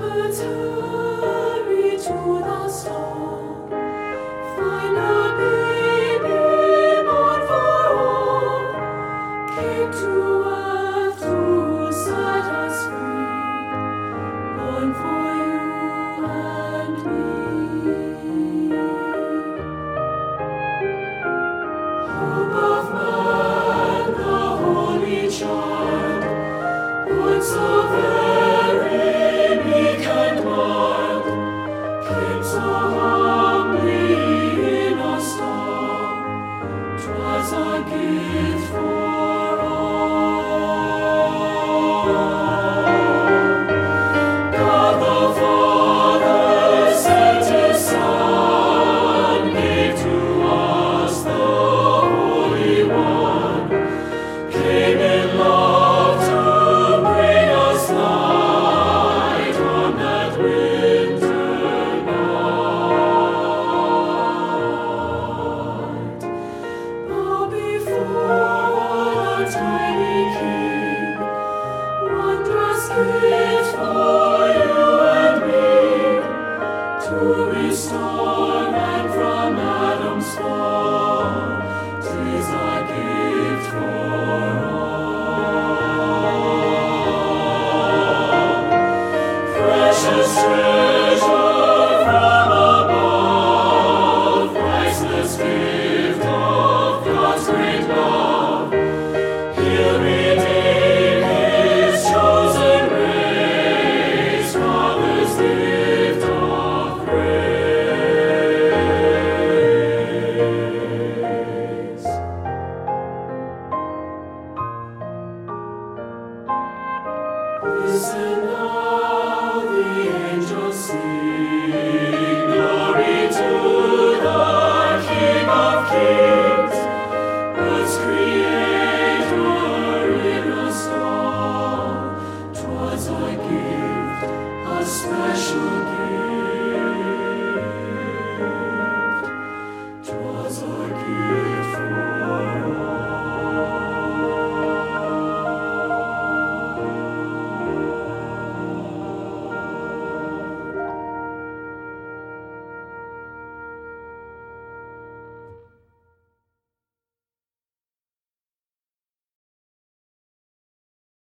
Shepherds hurry to the stall, find a baby born for all, came to earth to set us free, born for you and me. Hope of man, the holy child, born so very meek and mild, came so humbly in a stall. 'Twas a gift for all. God the Father sent His Son, gave to us the Holy One, came in love to bring us light on that winter night. Bow before the tiny King, wondrous gift for you and me, to restore man from Adam's fall. 'Tis a gift for all. Precious treasure from above, priceless gift of God's great love. He'll redeem His chosen race, Father's gift of grace. Listen